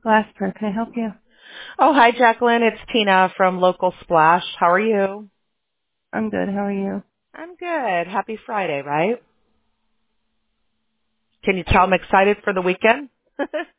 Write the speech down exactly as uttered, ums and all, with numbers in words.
Glasper, can I help you? Oh, hi, Jacqueline. It's Tina from Local Splash. How are you? I'm good. How are you? I'm good. Happy Friday, right? Can you tell I'm excited for the weekend?